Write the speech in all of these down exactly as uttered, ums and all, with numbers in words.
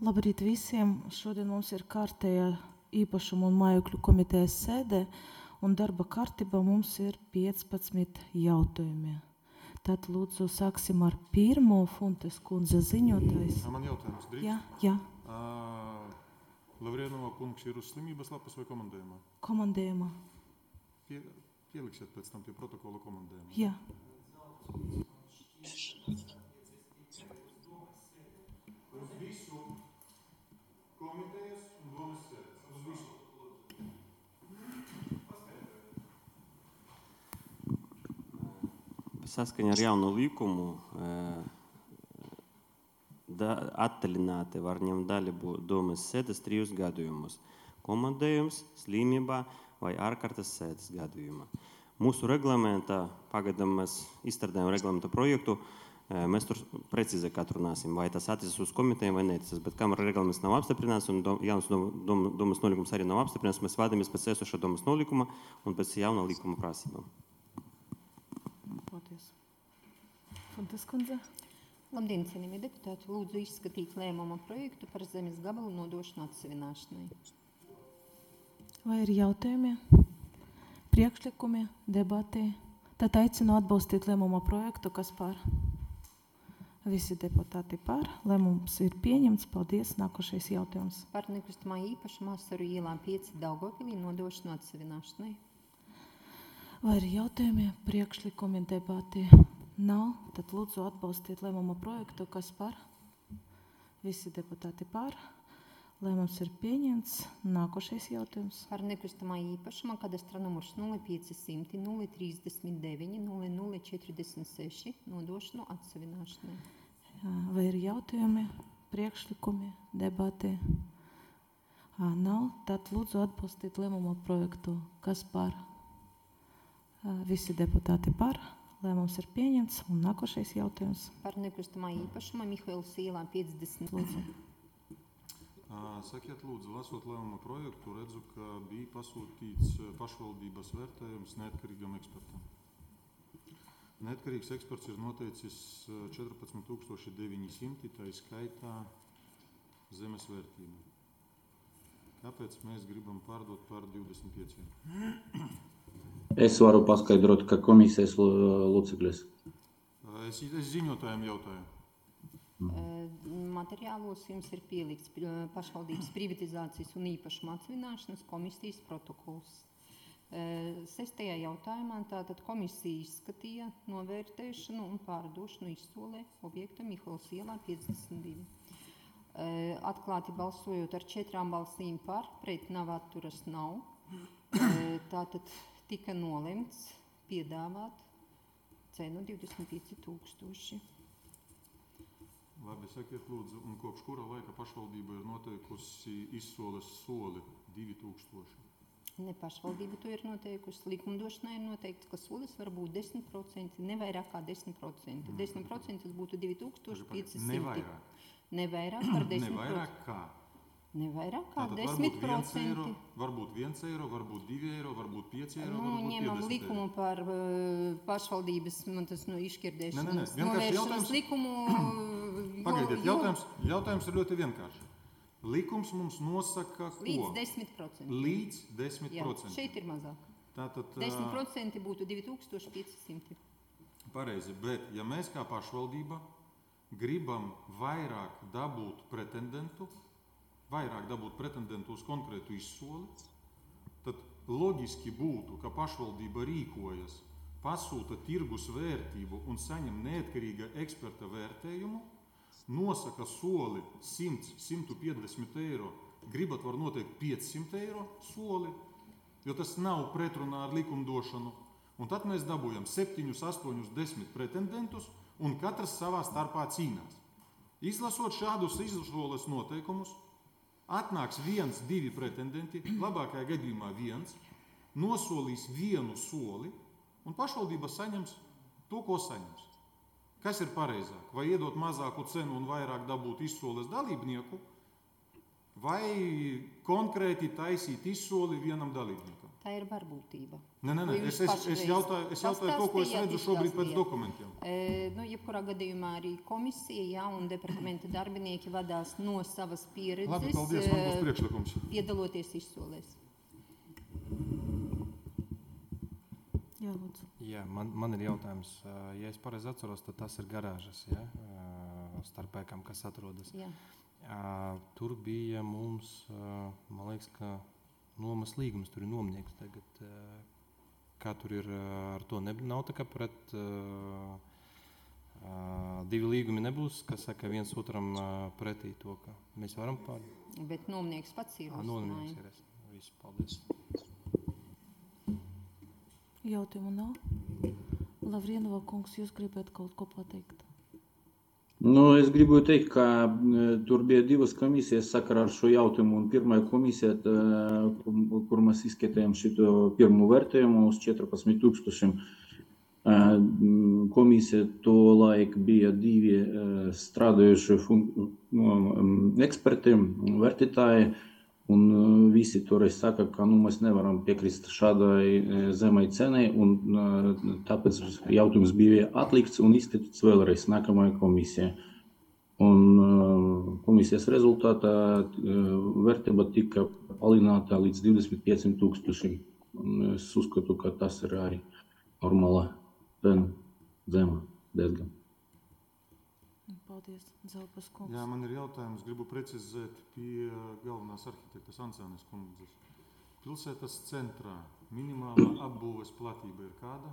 Labrīt visiem. Šodien mums ir kārtējā īpašumu un mājokļu komitejas sēde, un darba kārtībā mums ir piecpadsmit jautājumi. Tad lūdzu sāksim ar pirmo. Funtes kundze ziņotājs. Man jautājums drīkst? Jā, jā. Uh, Lavrienova kungs ir uz slimības lapas vai komandējumā? Komandējumā. Pie, pieliksiet pēc tam pie protokola komandējumā. Jā. Uz visu komitejas un domas sēdes. Uz visu. Saskaņā ar jaunu likumu da, attālināti var ņemt daļu domas sēdes trijos gadījumos – komandējums, slimībā vai ārkārtas sēdes gadījumā. Mūsu reglamentā, pagadam mēs izstrādājam reglamenta projektu, mēs tur precīzi atrunāsim, vai tas attiecas uz komitejiem vai neticas, bet kamēr reglaments nav apstiprināts un jauns dom, domas nolikums arī nav apstiprināts, mēs vadāmies pēc esošā domas nolikuma un pēc jauna likuma prasībām. Paldies. Funtes kundze. Labdien, cienījamie deputāti, lūdzu izskatīt lēmuma projektu par zemes gabalu nodošanu atsevināšanai. Vai ir jautājumi, priekšlikumi, debatē? Tad aicinu atbalstīt lēmuma projektu, kas par. Visi deputāti par. Lēmums ir pieņemts. Paldies. Nākošais jautājums. Par nekustamā īpašumā Asaru ielā pieci Daugavpilī nodošanu atsevināšanai. Vai ir jautājumi, priekšlikumi, debatē? Nav. Tad lūdzu atbalstīt lēmuma projektu, kas par. Visi deputāti par. Lēmums ir pieņemts. Nākošais jautājums. Par nekustamā īpašumā kadastra numurs nulle pieci simti nulle trīsdesmit deviņi nulle nulle četrdesmit seši nodošanu atsevināšanai. Vai ir jautājumi, priekšlikumi, debatē? Nav. Tad lūdzu atbalstīt lēmuma projektu, kas par. Visi deputāti par. Lēmums ir pieņemts. Un nākošais jautājums. Par nekustamā īpašumā Mihails ielā piecdesmit. Lūdzu. Sakiet, lūdzu, lasot lēmuma projektu, redzu, ka bija pasūtīts pašvaldības vērtējums neatkarīgam ekspertam. Neatkarīgs eksperts ir noteicis četrpadsmit tūkstoši deviņi simti, tā skaitā zemes vērtību. Kāpēc mēs gribam pārdot par divdesmit pieciem? Es varu paskaidrot, ka komisijas loceklis. Es, es ziņotājiem jautāju. Materiālos jums ir pielikts pašvaldības privatizācijas un īpašuma atsevināšanas komisijas protokols. Sestajā jautājumā tātad komisija izskatīja novērtēšanu un pārdošanu izsolē objekta Mihails ielā piecdesmit divi. Atklāti balsojot ar četrām balsīm par, pret nav atturas nav. Tātad tika nolemts piedāvāt cenu divdesmit pieci tūkstoši. Labi, sakiet, lūdzu, un kopš kura laika pašvaldība ir noteikusi izsoles soli divi tūkstoši? Ne pašvaldība to ir noteikusi. Likumdošanai ir noteikts, ka solis var būt desmit procenti, ne vairāk kā desmit procenti. desmit procenti būtu divi tūkstoši pieci simti. Nevairāk. Nevairāk par desmit procenti. Nevairāk kā? Nevairāk kā Tātad desmit procenti. Varbūt viens eiro, varbūt divi eiro, varbūt pieci eiro, nu, varbūt ņemam likumu eiro. Par uh, pašvaldības, man tas nu išķirdēšanas, ne, ne. novēršanas likumu. Pagaidiet, jautājums, jautājums ir ļoti vienkārši. Likums mums nosaka ko? Līdz desmit procenti. Līdz desmit procenti. Jā, šeit ir mazāk. Tātad, desmit procenti būtu divi tūkstoši pieci simti. Pareizi, bet ja mēs kā pašvaldība gribam vairāk dabūt pretendentu, vairāk dabūt pretendentu uz konkrētu izsoli, tad loģiski būtu, ka pašvaldība rīkojas, pasūta tirgus vērtību un saņem neatkarīga eksperta vērtējumu, nosaka soli simt līdz simt piecdesmit eiro, gribat var noteikt piecsimt eiro soli, jo tas nav pretrunā ar likumdošanu, un tad mēs dabūjam septiņus, astoņus, desmit pretendentus, un katrs savā starpā cīnās. Izlasot šādus izsoles noteikumus, atnāks viens, divi pretendenti, labākajā gadījumā viens, nosolīs vienu soli, un pašvaldība saņems to, ko saņems. Kas ir pareizāk? Vai iedot mazāku cenu un vairāk dabūt izsoles dalībnieku, vai konkrēti taisīt izsoli vienam dalībniekam? Tā ir varbūtība. Nē, nē, nē. Vai Es, jūs es, paši es reiz jautāju, es jautāju to, ko es pastāstījāt, redzu šobrīd pēc izstāstījāt? dokumentiem. E, nu, jebkurā gadījumā arī komisija, jā, un departamenta darbinieki vadās no savas pieredzes, Labi, paldies, man būs e, priekšlikums. piedaloties izsolēs. Jā, lūdzu. Jā, man, man ir jautājums. ā, Ja es pareizi atceros, tad tas ir garāžas, ja? ā, starp ēkām, kas atrodas. Jā. Ā, Tur bija mums, ā, man liekas, ka nomas līgums, tur ir nomnieks tagad. ā, Kā tur ir ā, ar to? Ne, nav tā kā pret ā, ā, divi līgumi nebūs, kas saka viens otram ā, pretī to, ka mēs varam pār... Bet nomnieks pats ir Ā, nomnieks ir. es- Visu, paldies. Jautājumu nav. Lavrienova kungs, jūs gribat kaut ko pateikt? Nu, es gribu teikt, ka e, tur bija divas komisijas sakarā ar šo jautājumu. Un pirmā komisija, tā, kur, kur mēs izskatījām šito pirmo vērtējumu uz četrpadsmit tūkstošiem. E, Komisija to laik bija divi e, strādājuši fun- no, eksperti, vērtētāji. Un e, visi toreiz saka, ka nu, mēs nevaram piekrist šādai e, zemai cenai. Un, e, tāpēc jautājums bija atlikts un izskatīts vēlreiz nākamajā komisijā. Un e, komisijas rezultātā e, vērtība tika palielināta līdz divdesmit pieciem tūkstošiem. Un es uzskatu, ka tas ir arī normāla cena, zema diezgan. Paldies, Zelpas kungs. Jā, man ir jautājums, gribu precizēt pie galvenās arhitektas Ancēnes kundzes. Pilsētas centrā minimālā apbūves platība ir kāda?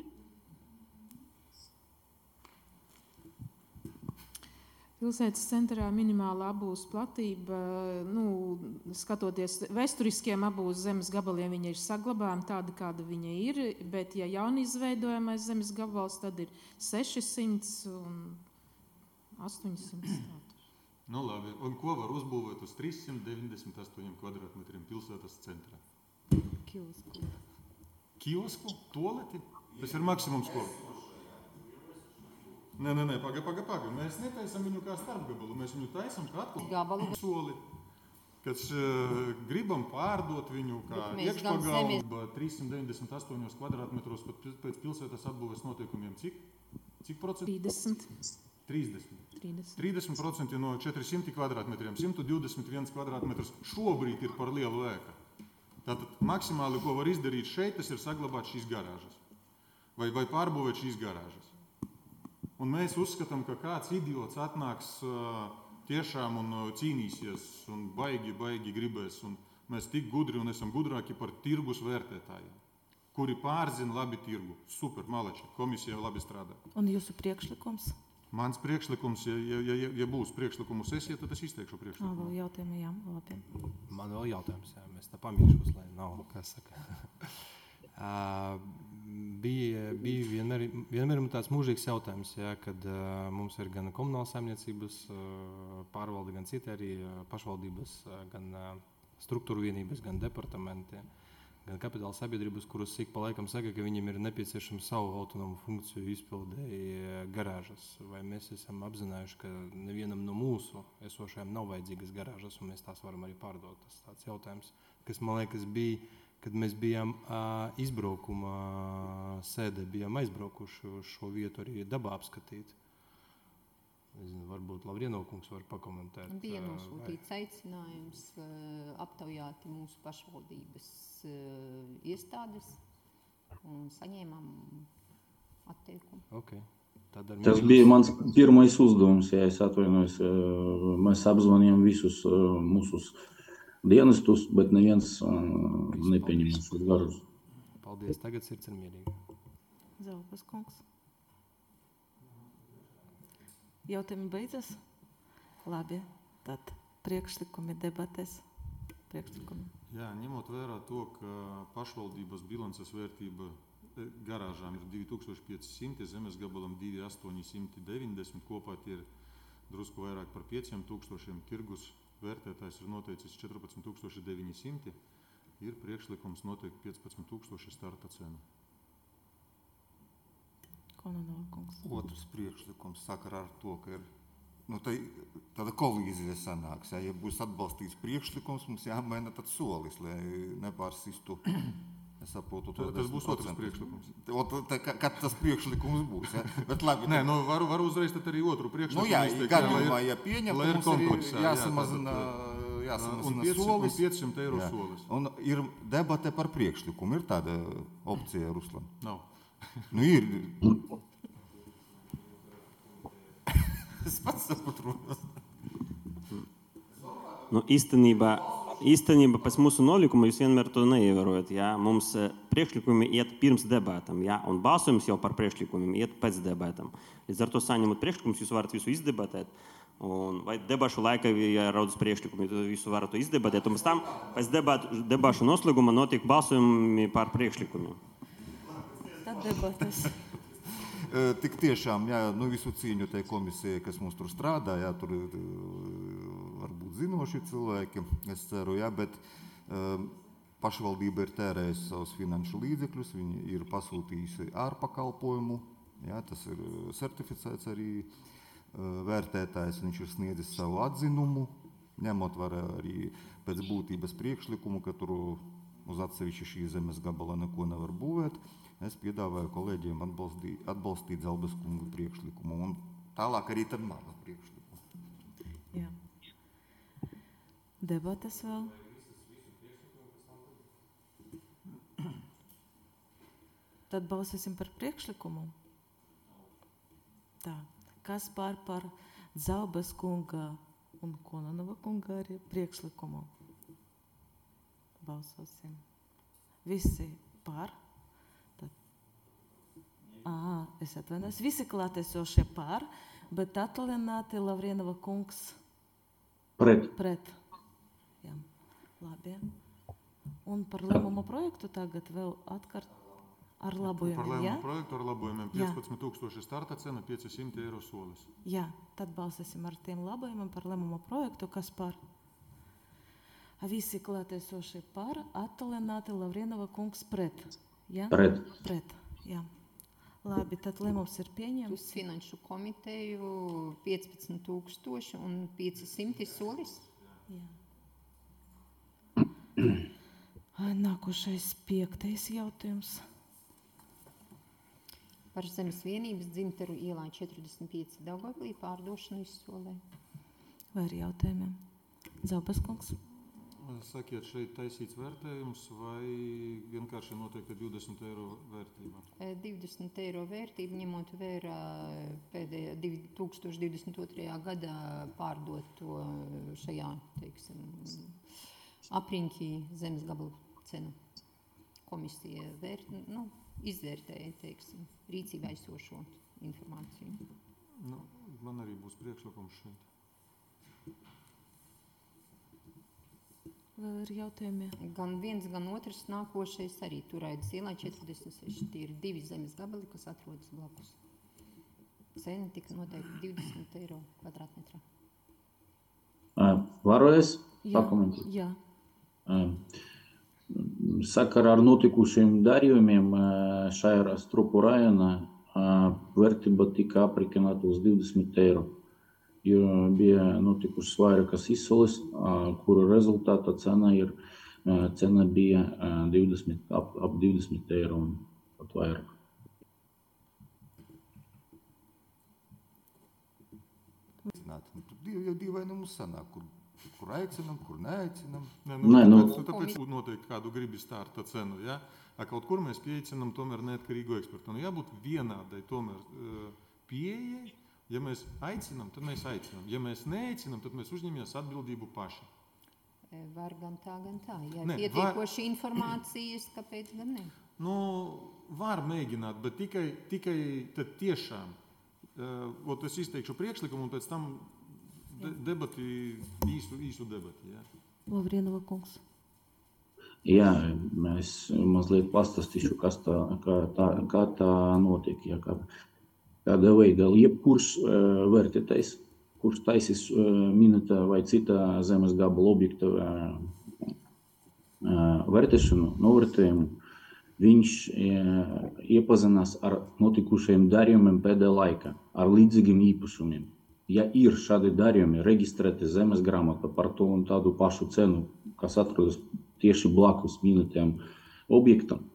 Pilsētas centrā minimāla apbūves platība, nu, skatoties vēsturiskiem apbūves zemes gabaliem, viņa ir saglabājama tāda, kāda viņa ir, bet, ja jaunizveidojamais zemes gabals, tad ir sešsimt un astoņsimt. Nu labi, un ko var uzbūvēt uz trīs simt deviņdesmit astoņiem kvadrātmetriem pilsētas centrā? Kiosku. Kiosku? Tualeti? Tas ir maksimums, ko? Nē, nē, nē, paga, paga, paga. Mēs netaisam viņu kā starpgabalu, mēs viņu taisam kā Gabalu. soli, kas uh, gribam pārdot viņu kā Bet mēs gan iekšpagalbu trīs simt deviņdesmit astoņos kvadrātmetros pat pēc pilsētas apbūves noteikumiem. Cik? Cik procentu? trīsdesmit. trīsdesmit. trīsdesmit. trīsdesmit procenti no četri simti kvadrātmetriem, simt divdesmit viens kvadrātmetrs šobrīd ir par lielu ēku. Tātad maksimāli, ko var izdarīt šeit, tas ir saglabāt šīs garāžas. Vai, vai pārbūvēt šīs garāžas. Un mēs uzskatām, ka kāds idiots atnāks uh, tiešām un uh, cīnīsies un baigi, baigi gribēs. Un mēs tik gudri un esam gudrāki par tirgus vērtētājiem, kuri pārzina labi tirgu. Super, malači, komisija labi strādā. Un jūsu priekšlikums? Mans priekšlikums, ja, ja, ja, ja būs priekšlikumu sesija, tad es izteikšu Ā, priekšlikumu. vēl jautājumi, jā, labi. Man vēl jautājums, jā, mēs tā pamīšos, lai nav, kas saka. uh, bija bija vienmēr, vienmēr ir tāds mūžīgs jautājums, jā, kad uh, mums ir gan komunāla saimniecības uh, pārvalde, gan citi arī uh, pašvaldības, uh, gan uh, struktūru vienības, gan departamenti, gan kapitāla sabiedrības, kuras ik pa laikam saka, ka viņiem ir nepieciešama savu autonomu funkciju izpildēji garāžas. Vai mēs esam apzinājuši, ka nevienam no mūsu esošajām nav vajadzīgas garāžas, un mēs tās varam arī pārdot? Tas tāds jautājums, kas man liekas bija, kad mēs bijām uh, izbraukuma sēdē, bijām aizbraukuši uz šo vietu arī dabā apskatīt. Nezinu, varbūt Lavrienova kungs var pakomentēt. Bija ā, nosūtīts aicinājums uh, aptaujāt mūsu pašvaldības uh, iestādes un saņēmām atteikumu. Okay. Tad ar Tas mieru- bija mans pirmais uzdevums, ja es atvainojos. e, Mēs apzvanījām visus e, mūsu dienestus, bet neviens e, nepieņem šos garus. Paldies, tagad sirds ir mierīga. Zelpas kungs. Jautājumi beidzas? Labi, tad priekšlikumi debatēs. Priekšlikumi. Jā, ņemot vērā to, ka pašvaldības bilances vērtība e, garāžām ir divi tūkstoši pieci simti, zemes gabalam divi tūkstoši astoņi simti deviņdesmit, kopā tie ir drusku vairāk par pieciem tūkstošiem, tirgus vērtētājs ir noteicis četrpadsmit tūkstoši deviņi simti, ir priekšlikums noteikt piecpadsmit tūkstoši starta cenu. Kononova kungs. Otrs priekšlikums sakarā ar to, ka ir nu, tai, tāda kolīzija sanāks. Ja, ja būs atbalstīts priekšlikums, mums jāmaina tad solis, lai nepārsistu Es saprotu, Tas- tas būs otrs priekšlikums. Ot, tā, ka- kad tas priekšlikums būs. Ja? Bet labi, Nē, nu, varu, varu uzreiz tad arī otru nu, priekšlikumu jā, izteikt, gadījumā, lai ir- ja pieņem, lai ir tad mums arī kompleksā, jā, jāsamazina, tātad, Un jāsamazina piecsimt un solis. piecsimt eiro Jā. solis. Un ir debate par priekšlikumu. Ir tāda opcija, Ruslan? Nav. Nu, ir. Es pats saprotu. Nu, īstenībā, īstenībā pēc mūsu nolikuma jūs vienmēr to neievērojat. Jā? Mums eh, priekšlikumi iet pirms debatām, jā? Un balsojums jau par priekšlikumiem iet pēc debatām. Līdz ar to saņemot priekšlikumus, jūs varat visu izdebatēt. Un, vai debašu laikā, ja raudas priekšlikumi, tad visu varat to izdebatēt. Un pēc tam, pēc debatu, debašu noslēguma notiek balsojumi par priekšlikumiem. Tad debates. E, Tik tiešām, jā, nu, visu cīņu tai komisijai, kas mums tur strādā, jā, tur ir e, varbūt zinoši cilvēki, es ceru, jā, bet e, pašvaldība ir tērējusi savus finanšu līdzekļus, viņi ir pasūtījusi ārpakalpojumu, jā, tas ir certificēts arī e, vērtētājs, viņš ir sniedzis savu atzinumu, ņemot var arī pēc būtības priekšlikumu, ka tur uz atsevišķi šī zemes gabala neko nevar būvēt. Es piedāvāju kolēģiem atbalstīt, atbalstīt Zelbes kungu priekšlikumu un tālāk arī tad manu priekšlikumu. Jā. Debates vēl. Tad balsosim par priekšlikumu. Tā. Kas par par Zelbes kunga un Kononova kunga arī priekšlikumu? Balsosim. Visi par. Ā, es atvainojos. Visi klātesošie par, bet attālināti Lavrienova kungs Pret. pret. Jā, labi. Un par lēmumu projektu tagad vēl atkārt ar Par labojumiem, lēmumu jā? projektu ar labojumiem Jā. piecpadsmit tūkstoši starta cena, piecsimt eiro solis. Jā, tad balsosim ar tiem labojumiem par lēmumu projektu, kas par. Visi klātesošie par, attālināti Lavrienova kungs pret. Jā? Pret. Pret, jā. Labi, tad lēmums ir Uz pieņemts. finanšu komiteju piecpadsmit tūkstoši un piecsimt solis. Jā. Ai, Nākošais piektais jautājums. Par zemes vienības dzimteru ielā četrdesmit pieci Daugavpilī pārdošanu izsolē. Vai ir jautājumiem? Zelbes kungs. Sakiet, šeit taisīts vērtējums vai vienkārši noteikti divdesmit eiro vērtība? E, divdesmit eiro vērtību, ņemot vērā pēdējā divi tūkstoši divdesmit otrajā gadā pārdot to šajā, teiksim, apriņķī zemes gabalu cenu. Komisija vērt, nu, izvērtēja, teiksim, rīcībā esošo informāciju. Nu, man arī būs priekšlikums šeit. Vai ir jautājumi? Gan viens, gan otrs nākošais arī Turaidas ielā četrdesmit seši. Tie ir divi zemes gabali, kas atrodas blakus. Cena tika noteikti divdesmit eiro kvadrātmetrā. Ā, Varu es Jā, pakomentēt? jā. Ā, Sakarā ar notikušiem darījumiem ā, šajā Strupu rajonā ā, vērtība tika aprēķināta uz divdesmit eiro. Jo bija notikušas vairākas izsoles, ā, kuru rezultātā cena, ir, ā, cena bija ā, divdesmit, ap, ap divdesmit eiro un pat vairāk. Nu, tur divi, jau dīvaini mums sanāk, kur, kur aicinam, kur neaicinam. Nē, Nē, nu- tāpēc, nu, tāpēc noteikti kādu gribi starta cenu. Ja? A kaut kur mēs pieaicinām tomēr neatkarīgu ekspertu. Nu, jābūt vienādai tomēr uh, pieejai. Ja mēs aicinām, tad mēs aicinām. Ja mēs neaicinām, tad mēs uzņemamies atbildību paši. E, Var gan tā, gan tā. Ja Ne, ir pietiekoši informācijas, kāpēc gan ne? Nu, var mēģināt, bet tikai, tikai tad tiešām. Uh, ot es izteikšu priekšlikumu un pēc tam de, debati, īsu, īsu debati. Ja? Lavrienova kungs. Jā, es mazliet pastāstīšu, kas tā, kā, tā, kā tā notiek. Jā, kā, kāda veida jebkurš uh, vērtētājs, kurš taisīs uh, minētā vai citā zemes gabala objekta uh, uh, vērtēšanu, novērtējumu, viņš uh, iepazinās ar notikušajiem darījumiem pēdējā laikā, ar līdzīgiem īpašumiem. Ja ir šādi darījumi reģistrēti zemes grāmatā par to un tādu pašu cenu, kas atrodas tieši blakus minētajam objektam,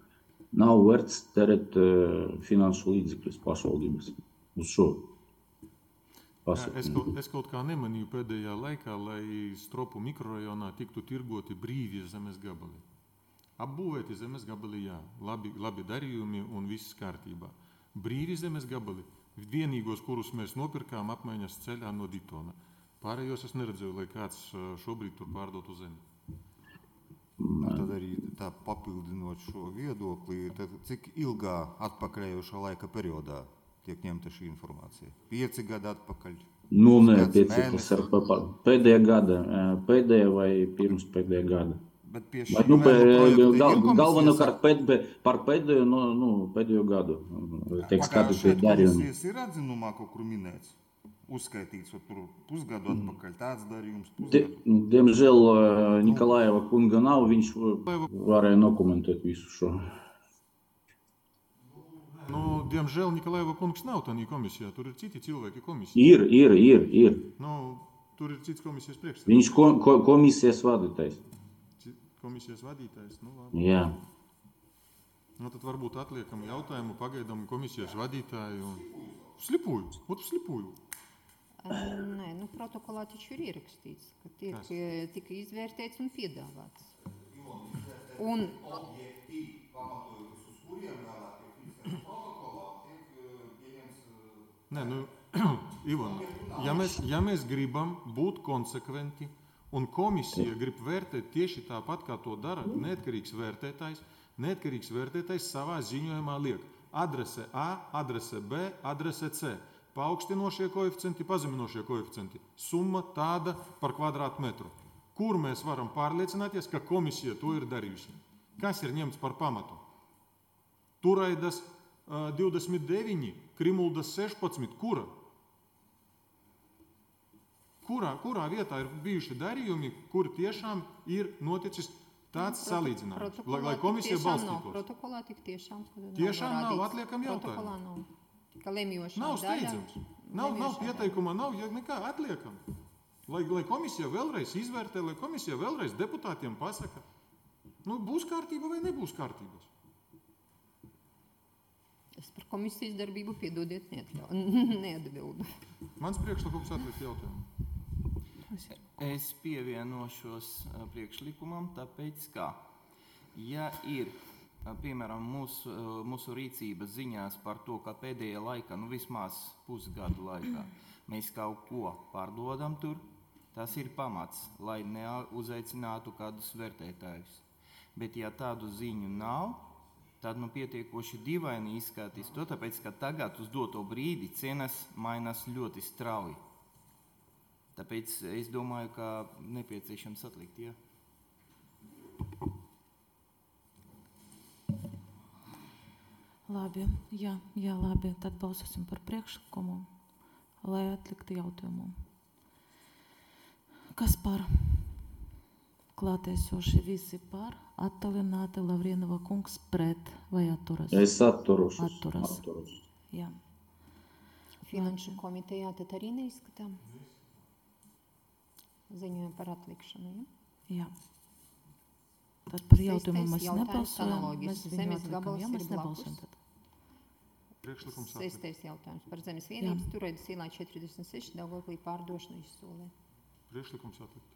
nav vērts terēt uh, finanšu līdzekļus pašvaldības uz šo Jā, es, pasākumu. kaut, es kaut kā nemanīju pēdējā laikā, lai Stropu mikrorajonā tiktu tirgoti brīvie zemes gabali. Apbūvēti zemes gabali, jā, labi, labi darījumi un viss kārtībā. Brīvi zemes gabali, vienīgos, kurus mēs nopirkām apmaiņas ceļā no Ditona. Pārējos es neredzēju, lai kāds šobrīd tur pārdotu zemi. Tad arī tā papildinot šo viedokli, tad cik ilgā atpakaļējošā laika periodā tiek ņemta šī informācija? Pieci gadi atpakaļ? Nu, nē, Gads, pieci, tas mēnesis? ir pa- pa- pēdējā gada, uh, pēdējā vai pirms pēdējā gada. Bet pie Vai, šī nu, pē, projekta gal, ir komisijas- galvenokārt pēd, pē, par pēdējo, no, nu, pēdējo gadu tiek skatīti darījumi. Komisijas ir atzinumā kaut kur minēts, uzskaitīts, vai tur pusgadu atpakaļ tāds darījums, Die, pusgadu. diemžēl uh, Nikolājeva kunga nav, viņš varēja dokumentēt visu šo. Nu, diemžēl Nikolājeva kungs nav tādā komisijā, tur ir citi cilvēki komisijā. Ir, ir, ir, ir. Nu, tur ir cits komisijas priekšsēdētājs. Viņš ko, ko, komisijas vadītājs. Ci- Komisijas vadītājs. Nu, labi. Jā. Nu, tad varbūt atliekam jautājumu, pagaidām komisijas vadītāju. Un... Slipuju, ot slipuju. Nē, nu, protokolā taču ir ierakstīts, ka tiek, Kas? eh, tika izvērtēts un piedāvāts. Un, Nē, nu, Ivona, ja mēs, ja mēs gribam būt konsekventi un komisija grib vērtēt tieši tāpat, kā to dara neatkarīgs vērtētājs, neatkarīgs vērtētājs savā ziņojumā liek adrese A, adrese B, adrese C. Paaugstinošie koeficienti, pazeminošie koeficienti. Summa tāda par kvadrātmetru. Kur mēs varam pārliecināties, ka komisija to ir darījusi? Kas ir ņemts par pamatu? Turaidas uh, divdesmit deviņi, Krimuldas sešpadsmit. Kura? Kurā, kurā vietā ir bijuši darījumi, kur tiešām ir noticis tāds salīdzinājums, lai, lai komisija balstītos? Protokolā tik tiešām, Tiešām nav, atliekam jautājumu. Protokolā nav. Ka lemjošā Nav daļa- steidzams. Nav, nav lemjošā pieteikumā, nav ja nekā, atliekam. Lai, lai komisija vēlreiz izvērtē, lai komisija vēlreiz deputātiem pasaka, nu, būs kārtība vai nebūs kārtības. Es par komisijas darbību piedodiet neatļau- neatbildu. Mans priekšlikums atlikt jautājumu. Es pievienošos ā, priekšlikumam, tāpēc, ka, ja ir, ā, piemēram, mūsu, ā, mūsu rīcības ziņās par to, ka pēdējā laikā, nu vismaz pusgadu laikā, mēs kaut ko pārdodam tur, tas ir pamats, lai neuzaicinātu kādus vērtētājus. Bet, ja tādu ziņu nav, tad nu pietiekoši dīvaini izskatīs to, tāpēc, ka tagad uz doto brīdi cenas mainās ļoti strauji. Tāpēc es domāju, ka nepieciešams atlikt, ja? Labi, jā, jā, labi. Tad balsosim par priekšlikumu, lai atliktu jautājumu. Kas par? Klātesoši visi par, attālināti Lavrienova kungs pret vai atturas? Es atturos. Atturas. atturos. Jā. Finanšu komitejā tad arī neizskatām. Ziņojam par atlikšanu, ja? Jā. Tad par Sestais jautājumu mēs jautājums nebalsojam. analoģisks. Mēs viņu Zemes atliekam. gabals Jā, ir mēs blakus. nebalsojam tad. Priekšlikums atlikt. Sestais jautājums par zemes vienības Turaidas ielā četrdesmit seši Daugavpilī pārdošanu izsolē. Priekšlikums atlikt.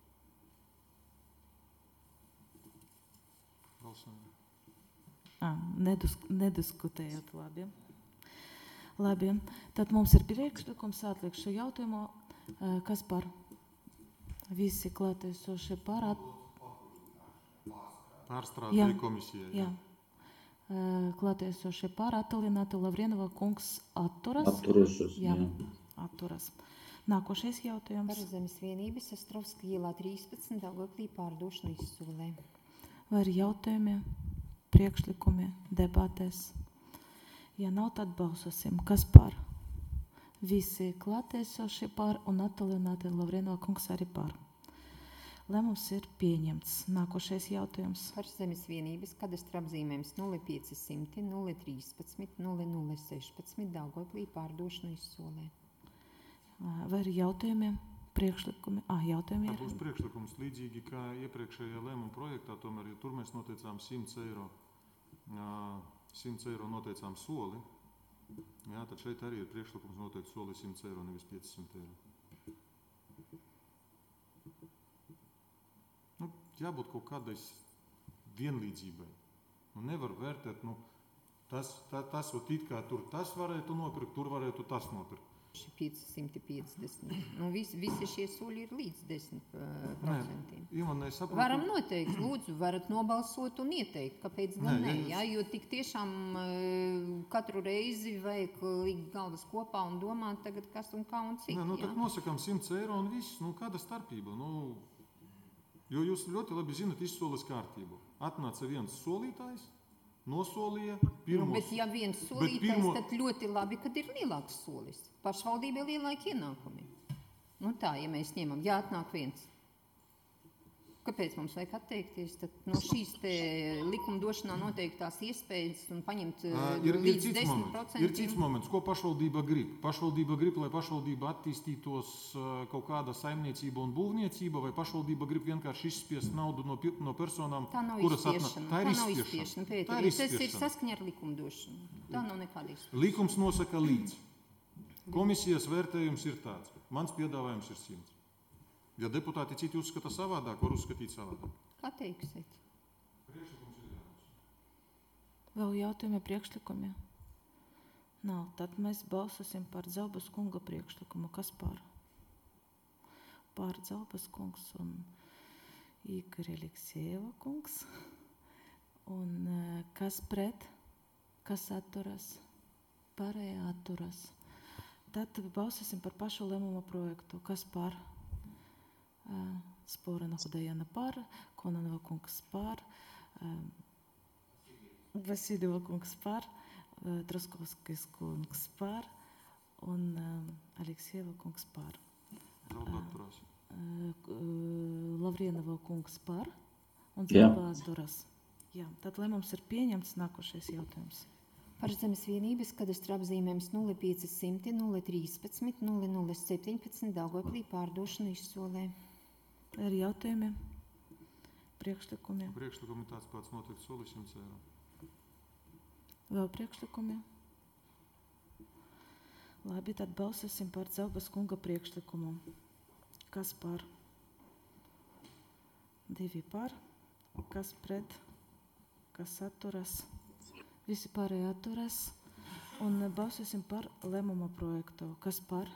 Balsojam. À, nedus, nediskutējot, labi. Labi, tad mums ir priekšlikums atlikt šo jautājumu. Eh, Kas par? Visi klātesošie par at... Pārstrādāja Jā. komisijai. Jā. Eh, Klātesošie par attālinātu Lavrienova kungs atturas. Atturos. Jā, atturas. Nākošais Par jautājums. zemes vienības Astrovska ielā trīspadsmit Daugavpilī pārdošanu izsolē. Vai ir jautājumi, priekšlikumi, debatēs? Ja nav, tad balsosim. Kas par? Visi klātesošie par un attālināti Lavrienova kungs arī par. Lēmums ir pieņemts. Nākošais jautājums. Par zemes vienības kadastra apzīmējums nulle pieci simti, nulle trīspadsmit, nulle nulle sešpadsmit Daugavpilī pārdošanu izsolē. Vai ir jautājumi, priekšlikumi? Ah, jautājumi Tā ir. būs priekšlikums līdzīgi kā iepriekšējā lēmuma projektā, tomēr, ja tur mēs noteicām simt eiro ā, simts eiro noteicām soli. Jā, tad šeit arī ir priekšlikums noteikt soli simts eiro, nevis piecsimt eiro. Nu, jābūt kaut kādai vienlīdzībai. Nu, nevar vērtēt, nu, tas, tā, tas, ot it kā tur tas varētu nopirkt, tur varētu tas nopirkt. piecsimt piecdesmit. Nu, visi, visi šie soļi ir līdz desmit procentiem. Nē, saprotu... Varam noteikt, lūdzu, varat nobalsot un ieteikt, kāpēc gan nē. ne, ja? Jo tik tiešām katru reizi vajag likt galvas kopā un domāt tagad, kas un kā un cik. Nē, nu, ja? tad nosakām simts eiro un viss, nu, kāda starpība? Nu, jo jūs ļoti labi zinat izsoles kārtību. Atnāca viens solītājs, nosolīja pirmos. Nu, bet ja viens solītājs, pirmo... tad ļoti labi, kad ir lielāks solis. Pašvaldībai lielāki ienākumi. Nu tā, ja mēs ņemam, jāatnāk viens. Kāpēc mums vajag atteikties tad no šīs te likumdošanā noteiktās iespējas un paņemt uh, ir, līdz ir desmit procentiem? Ir cits moments, ko pašvaldība grib. Pašvaldība grib, lai pašvaldība attīstītos uh, kaut kāda saimniecība un būvniecība, vai pašvaldība grib vienkārši izspiest naudu no, no personām, tā nav kuras izspiešana. atnāk. Tā ir tā nav izspiešana. izspiešana. Pēteri, Tā ir tas ir izspiešana. saskaņa ar likumdošanu. Tā nav nekāda izspiešana. Likums nosaka līdz. Komisijas vērtējums ir tāds. Mans piedāvājums ir simts. Ja deputāti citi uzskata savādāk, var uzskatīt savādāk. Kā teiksiet? Priekšlikums ir jābūt. Vēl jautājumi, priekšlikumi? Nav. Tad mēs balsosim par Dzelbas kunga priekšlikumu. Kas par? Par Dzelbas kungs un Igor Aleksejeva kungs. Un kas pret? Kas atturas? Pārējā atturas. Tad balsosim par pašu lēmumu projektu. Kas par? Sporana Hudajana par, Kononova kungs par, Vasiljeva kungs par, Traskovskis kungs par un Aleksejeva kungs par. Lavrienova kungs par un Zelba atturas. Jā, tad lēmums ir pieņemts. Nākošais jautājums. Par zemes vienības kadastra apzīmējums nulle pieci simti, nulle trīspadsmit, nulle nulle septiņpadsmit Daugavpilī pārdošana izsolē. Ir jautājumi, priekšlikumi? Priekšlikumi tāds pats noteikti soli simts eiro. Vēl priekšlikumi? Labi, tad balsosim par Dzelbas kunga priekšlikumu. Kas par? Divi par. Kas pret? Kas atturas? Visi pārējie atturas. Un balsosim par lēmuma projektu. Kas par?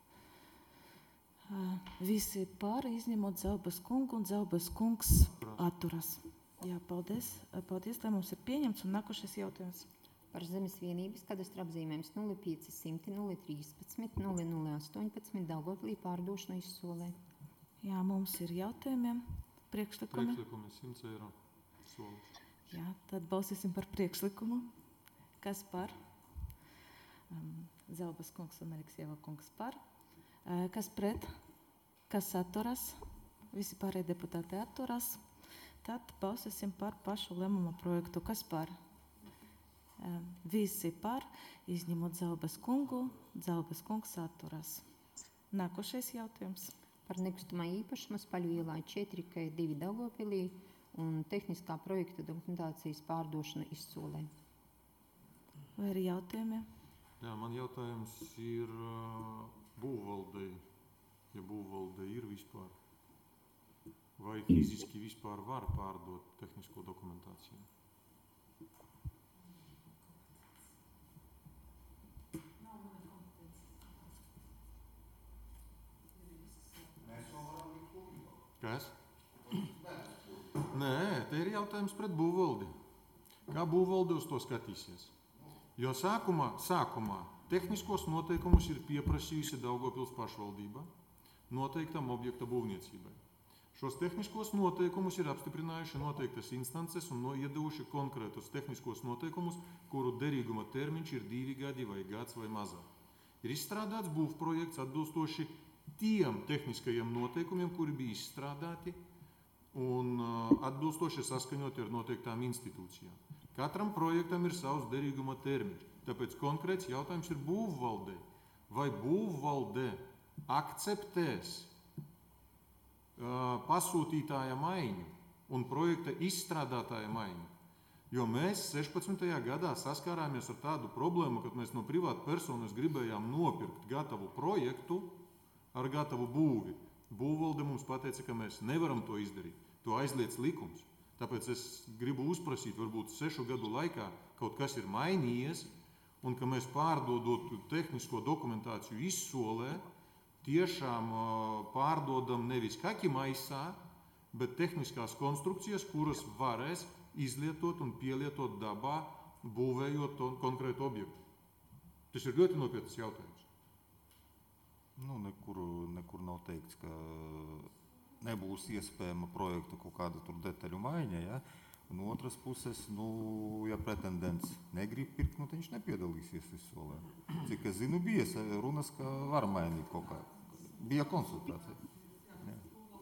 Visi pāri, izņemot Dzelbas kungu, un Dzelbas kungs atturas. Jā, paldies. Paldies, lēmums ir pieņemts. Un nākošais jautājums. Par zemes vienības kadastra apzīmējums nulle pieci simti, nulle trīspadsmit, nulle nulle astoņpadsmit Daugavpilī pārdošana izsolē. Jā, mums ir jautājumi, priekšlikumi. Priekšlikumi simts eiro solis. Jā, tad balsosim par priekšlikumu. Kas par? Um, Dzelbas kungs un Aleksejeva kungs par. Kas pret? Kas atturas? Visi pārējie deputāti atturas. Tad balsosim par pašu lēmuma projektu. Kas par? Visi par, izņemot Dzelbas kungu. Dzelbas kungs atturas. Nākošais jautājums. Par nekustamā īpašuma Spaļu ielā četri K divi Daugavpilī un tehniskā projekta dokumentācijas pārdošana izsolē. Vai ir jautājumi? Jā, man jautājums ir uh, būvvaldei, ja būvvaldei ir vispār, vai fiziski vispār var pārdot tehnisko dokumentāciju? Kas? Nē, te ir jautājums pret būvvaldi. Kā būvvalde uz to skatīsies? Jo sākumā, sākumā tehniskos noteikumus ir pieprasījusi Daugavpils pašvaldība noteiktam objekta būvniecībai. Šos tehniskos noteikumus ir apstiprinājuši noteiktas instances un iedevuši konkrētus tehniskos noteikumus, kuru derīguma termiņš ir divi gadi vai gads vai mazāk. Ir izstrādāts būvprojekts atbilstoši tiem tehniskajiem noteikumiem, kuri bija izstrādāti un atbilstoši saskaņoti ar noteiktām institūcijām. Katram projektam ir savs derīguma termiņš, tāpēc konkrēts jautājums ir būvvaldei. Vai būvvalde akceptēs uh, pasūtītāja maiņu un projekta izstrādātāja maiņu? Jo mēs sešpadsmitajā gadā saskārāmies ar tādu problēmu, kad mēs no privāta personas gribējām nopirkt gatavu projektu ar gatavu būvi. Būvvalde mums pateica, ka mēs nevaram to izdarīt. To aizliedz likums. Tāpēc es gribu uzprasīt, varbūt sešu gadu laikā kaut kas ir mainījies, un ka mēs pārdodot tehnisko dokumentāciju izsolē, tiešām pārdodam nevis kaķi maisā, bet tehniskās konstrukcijas, kuras varēs izlietot un pielietot dabā, būvējot to konkrētu objektu. Tas ir ļoti nopietns jautājums. Nu, nekur, nekur nav teikts, ka nebūs iespējama projekta kaut kāda tur detaļu maiņa. Ja? Un otras puses, nu, ja pretendents negrib pirkt, nu, viņš nepiedalīsies izsolē. Cik es zinu, bija runas, ka var mainīt kaut kā. Bija konsultācija. Ja.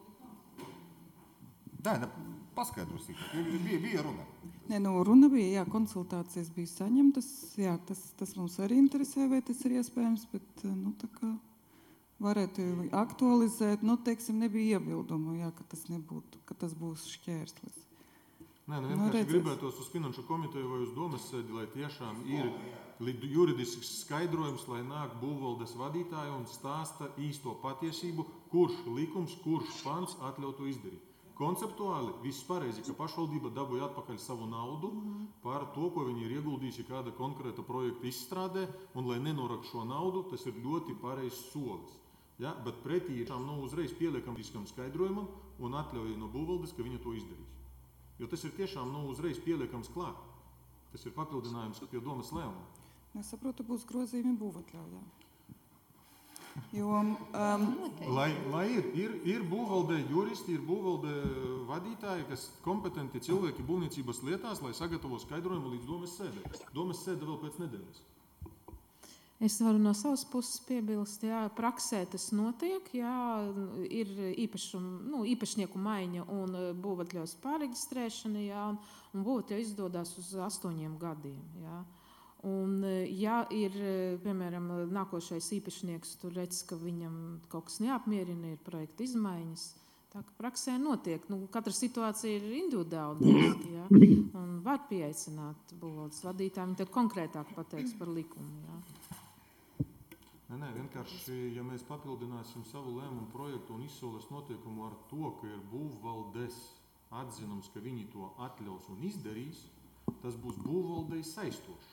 Dā, ne, paskaidrosim, bija, bija runa. Nē, nu, runa bija, jā, konsultācijas bija saņemtas, jā, tas, tas mums arī interesē, vai tas ir iespējams, bet, nu, tā kā varētu aktualizēt, nu, teiksim, nebija iebildumu, jā, ka tas nebūtu, ka tas būs šķērslis. Nē, nu vienkārši nu, gribētos uz Finanšu komiteju vai uz domas sēdi, lai tiešām ir juridisks skaidrojums, lai nāk būvvaldes vadītāji un stāsta īsto patiesību, kurš likums, kurš pants atļauj to izdarīt. Konceptuāli viss pareizi, ka pašvaldība dabūja atpakaļ savu naudu par to, ko viņi ir ieguldījuši kāda konkrēta projekta izstrādē, un lai nenorak šo naudu, tas ir ļoti pareizs solis. Ja? Bet pretī ir nu, uzreiz pieliekam fiskam skaidrojumam un atļauj no būvvaldes, ka viņa to izdarīs. Jo tas ir tiešām nu, uzreiz pieliekams klāt. Tas ir papildinājums pie domas lēmuma. Es saprotu, būs grozījumi būvatļaujā. Jo, um, lai, lai ir, ir, ir būvvaldē juristi, ir būvvaldē vadītāji, kas kompetenti cilvēki būvniecības lietās, lai sagatavo skaidrojumu līdz domas sēdē. Domas sēde vēl pēc nedēļas. Es varu no savas puses piebilst, jā, praksē tas notiek, jā, ir īpašum, nu, īpašnieku maiņa un būvatļaus pārreģistrēšana, jā, un, un būvatļau izdodās uz astoņiem gadiem, jā. Un, ja ir, piemēram, nākošais īpašnieks, tur redz, ka viņam kaut kas neapmierina, ir projekta izmaiņas, tā ka praksē notiek. Nu, katra situācija ir individuāli, ja, un var pieaicināt būvvaldes vadītāju, viņi tad konkrētāk pateiks par likumu. Ja. Nē, nē, vienkārši, ja mēs papildināsim savu lēmumu projektu un izsoles notiekumu ar to, ka ir būvvaldes atzinums, ka viņi to atļaus un izdarīs, tas būs būvvaldei saistošs.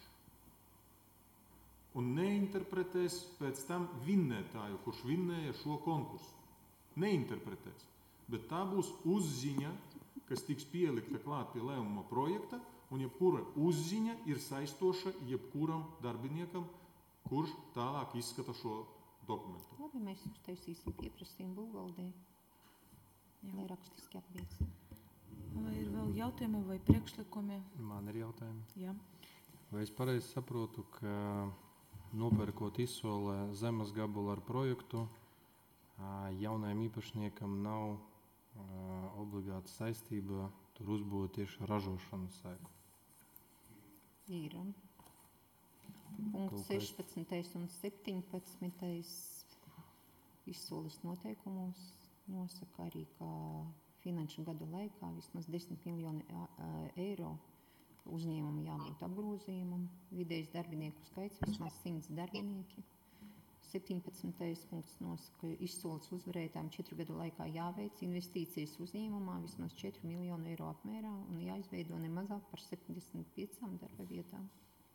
Un neinterpretēs pēc tam vinnētāju, kurš vinnēja šo konkursu. Neinterpretēs. Bet tā būs uzziņa, kas tiks pielikta klāt pie lēmuma projekta, un jebkura uzziņa ir saistoša jebkuram darbiniekam, kurš tālāk izskata šo dokumentu. Labi, mēs uztaisīsim pieprasījumu būvvaldē, lai rakstiski apliecina. Vai ir vēl jautājumi vai priekšlikumi? Man ir jautājumi. Jā. Vai es pareizi saprotu, ka nopērkot izsolē zemes gabalu ar projektu, jaunajam īpašniekam nav obligāta saistība tur uzbūvēt tieši ražošanas sēklu? Ir. Punkts sešpadsmitais un septiņpadsmitais izsoles noteikumos nosaka arī, ka finanšu gada laikā vismaz desmit miljoni eiro uzņēmumu jābūt apgrozījumam, vidējs darbinieku skaits vismaz simts darbinieki. septiņpadsmitais punkts nosaka, izsoles uzvarētājiem četru gadu laikā jāveic investīcijas uzņēmumā vismaz četru miljonu eiro apmērā un jāizveido nemazāk par septiņdesmit piecām darba vietām.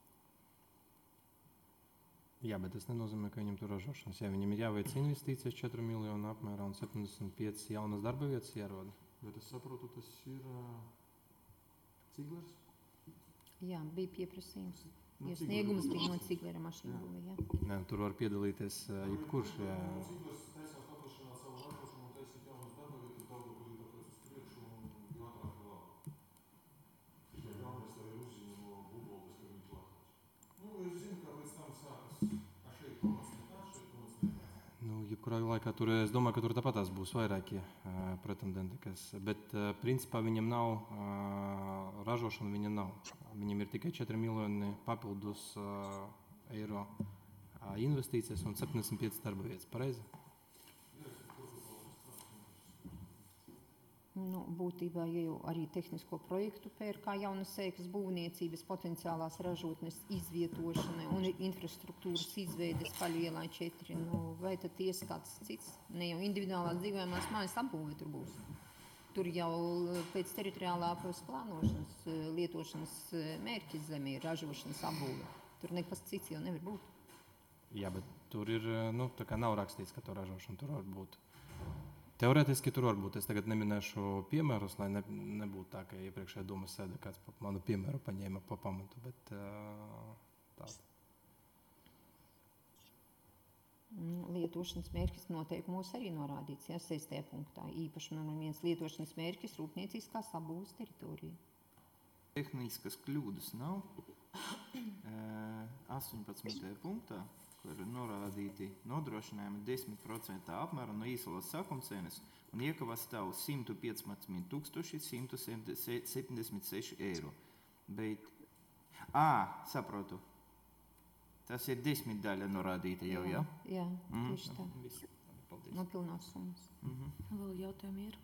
Jā, bet tas nenozīmē, ka viņam tur ražošanas. Jā, viņam ir jāveic investīcijas četru miljonu apmērā un septiņdesmit piecas jaunas darba vietas jāroda. Bet es saprotu, tas ir uh, Ciglers? Jā, bija pieprasījums. No Iesniegums bija no Ciglera mašīnu būvē, jā. Nē, tur var piedalīties uh, jebkurš. Jā. Ciglers taisās paplašināt savu ražošanu un taisīt jaunas darba vietas, daudz kur ir tāpēc uz priekšu un jo ātrāk vēl. Tikai galvenais tā ir uzziņa no būvvaldes, ka viņi plātos. Nu, es zinu, ka pēc tam sākas, a šeit komats ne tāds, šeit komats ne tāds. Nu, jebkurā laikā tur, es domāju, ka tur tāpatās būs vairākie uh, pretendenti, kas, bet uh, principā viņam nav uh, ražošana, viņam nav. Viņam ir tikai četri miljoni papildus uh, eiro uh, investīcijas un septiņdesmit piecas darba vietas. Pareizi? Nu, būtībā jau arī tehnisko projektu pēr kā jaunas sēklas būvniecības potenciālās ražotnes izvietošanai un infrastruktūras izveides Paļu ielā četri. Nu, vai tad ties kāds cits? Ne jau individuālās dzīvojamās mājas apbūve tur būs. Tur jau pēc teritoriālās plānošanas lietošanas mērķis zemē ir ražošanas apbūve. Tur nekas cits jau nevar būt. Jā, bet tur ir, nu, tā kā nav rakstīts, ka to ražošana tur var būt. Teorētiski tur var būt. Es tagad neminēšu piemērus, lai ne, nebūtu tā, ka iepriekšējā domas sēdē kāds pa manu piemēru paņēma pa pamatu, bet uh, tāda. Lietošanas mērķis noteikumos arī norādīts, ja, sestajā punktā. Īpaši man viens lietošanas mērķis rūpnieciskās apbūves teritorija. Tehniskas kļūdas nav. astoņpadsmitajā punktā, kur ir norādīti nodrošinājumi desmit procenti apmēra no īsalas sākumcenas un iekavas stāv simt piecpadsmit tūkstoši simt septiņdesmit seši eiro. Bet, ā, saprotu, tas ir desmit daļa norādīta jau, jā? Jā, tieši tā. Mm, viss. Paldies. No pilnās summas. Mm-hmm. Vēl jautājumi ir?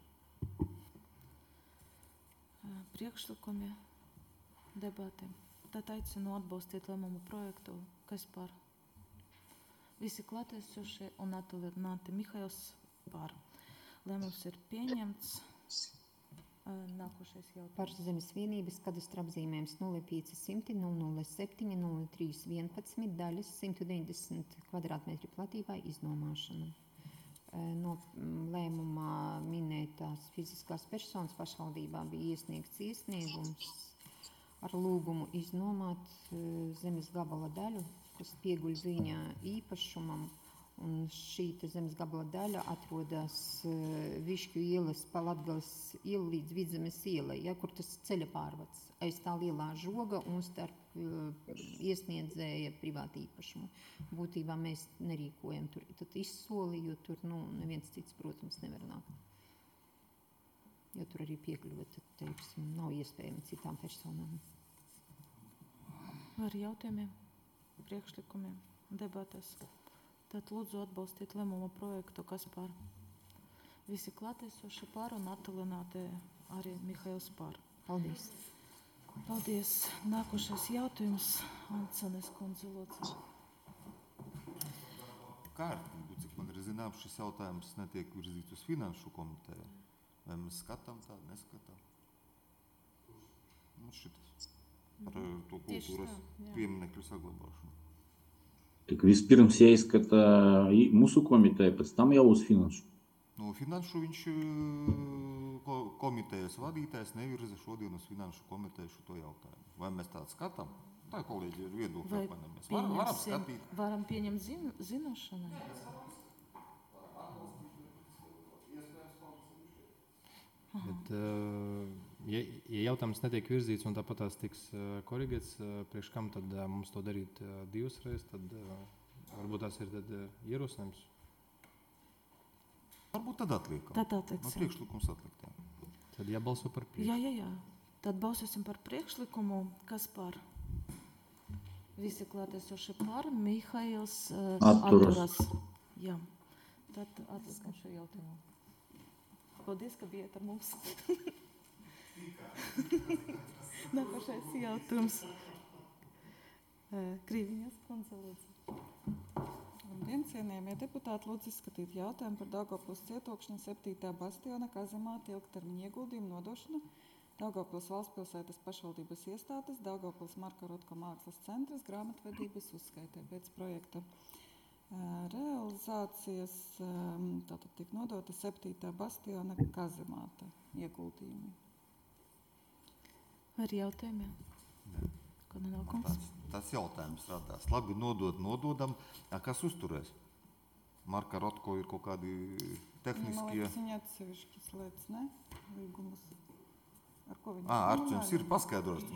Priekšlikumi, debati. Tad aicinu atbalstīt lēmumu projektu, kas par visi klātesošie un attālināti Mihails par. Lēmums ir pieņemts. Nākošais jautājums. Par zemes vienības kadastra apzīmējums nulle pieci simti nulle nulle septiņi nulle trīs vienpadsmit daļas simt deviņdesmit kvadrātmetri platībā iznomāšana. No lēmumā minētās fiziskās personas pašvaldībā bija iesniegts iesniegums ar lūgumu iznomāt zemes gabala daļu, kas pieguļ viņa īpašumam, un šī zemes gabala daļa atrodas Višķu ielas pa Latgales ielu līdz Vidzemes ielai, ja, kur tas ceļa pārvads aiz tā lielā žoga un starp iesniedzēja privāti īpašumu. Būtībā mēs nerīkojam tur tad izsoli, jo tur nu, neviens cits, protams, nevar nākt. Jo tur arī piekļuva, teiksim, nav iespējama citām personām. Ar jautājumiem, priekšlikumiem, debatēs. Tad lūdzu atbalstīt lēmumu projektu, kas par. Visi klātesoši par un attālināti arī Mihails par. Paldies. Paldies. Nākošais jautājums, Ancenes kundze, lūdzu. Kārtīgi, cik man ir zināms, šis jautājums netiek virzīts uz finanšu komiteju. Vai mēs skatām tādu, neskatām? Nu, šitas. Par to kultūras pieminekļu saglabāšanu. Tik vispirms jāizskata mūsu komiteja, pēc tam jau uz finanšu. Nu, finanšu viņš komitejas vadītājs nevirza šodien uz finanšu komiteju šo jautājumu. Vai mēs tādu skatām? Tā kolēģi ir viedokļi apmaiņamies. Var, varam skatīt. Varam pieņemt zin, zināšanai. Bet, ja, ja jautājums netiek virzīts un tāpat tās tiks korigēts, priekš kam tad mums to darīt divas reizes, tad varbūt tās ir tad ierosinājums? Varbūt tad atliekam. Tad atliksim. No priekšlikums atlikt, jā. Tad jābalso par priekšlikumu. Jā, jā, jā. Tad balsosim par priekšlikumu, kas par. Visi klātesoši par, Mihails uh, atturas. atturas. Jā. Tad atliekam šo jautājumu. Paldies, ka bijāt ar mums. Nākošais jautājums. Krīviņas kundze, lūdzu. Labdien, cienījamie deputāti, lūdzu izskatīt jautājumu par Daugavpils cietokšņa septītā bastiona kazemāta ilgtermiņa ieguldījumu nodošanu Daugavpils valstspilsētas pašvaldības iestādes, Daugavpils Marka Rotko mākslas centras grāmatvedības uzskaitē pēc projekta realizācijas, tātad tiek nodota septītā bastiona kazemāta ieguldījumi. Vai ir jautājumi? Tas, tas jautājums radās. Labi, nodot, nododam. A, kas uzturēs? Marka Rotko ir kaut kādi tehniskie... Man liekas, viņa atsevišķas lietas, ne? Līgumus. Ar ko viņi... Ā, ar jums ir paskaidros.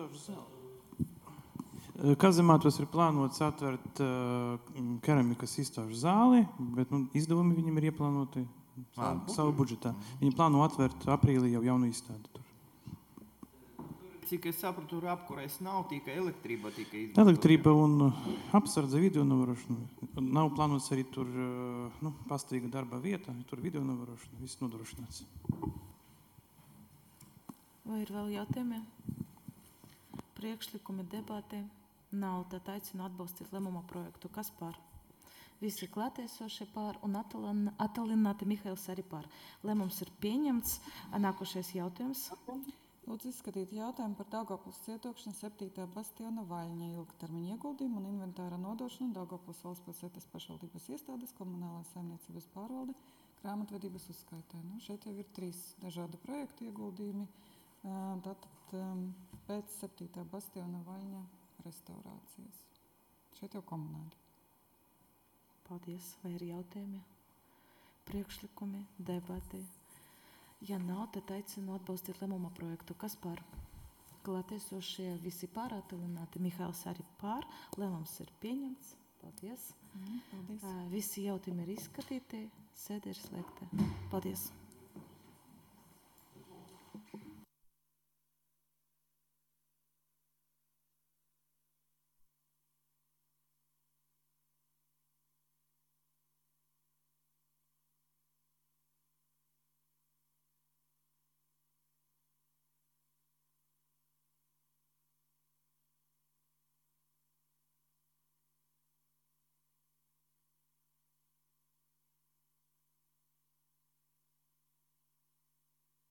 Kazemātos ir plānots atvērt uh, keramikas izstāžu zāli, bet nu, izdevumi viņam ir ieplānoti savu, savu budžetā. Viņi plāno atvērt aprīlī jau jaunu izstādi tur. Cik es sapratu, tur apkurēs nav tikai elektrība, tikai izmantot. Elektrība un apsardze video novērošana. Nav plānots arī tur uh, nu, pastāvīga darba vieta, tur video novērošana, viss nodrošināts. Vai ir vēl jautājumi? Priekšlikumi debatē? Nav, tad aicinu atbalstīt lēmuma projektu. Kas par? Visi klātesošie pār un attālināti Mihails arī pār. Lēmums ir pieņemts. Nākošais jautājums. Lūdzu izskatīt jautājumu par Daugavpils cietokšana septītā bastiona Vaļņa ilgtermiņa ieguldījumu un inventāra nodošanu Daugavpils valsts pilsētas pašvaldības iestādes, komunālās saimniecības pārvalde, grāmatvedības uzskaitē. Nu, šeit jau ir trīs dažādi projektu ieguldījumi. Tātad pēc septītā bastiona Vaļņa restaurācijas. Šeit jau komunāli. Paldies. Vai ir jautājumi? Priekšlikumi, debati? Ja nav, tad aicinu atbalstīt lēmuma projektu. Kas par? Klātesošie visi pār, attālināti Mihails arī pār. Lēmums ir pieņemts. Paldies. Mm, paldies. Visi jautājumi ir izskatīti. Sēde ir slēgta. Paldies.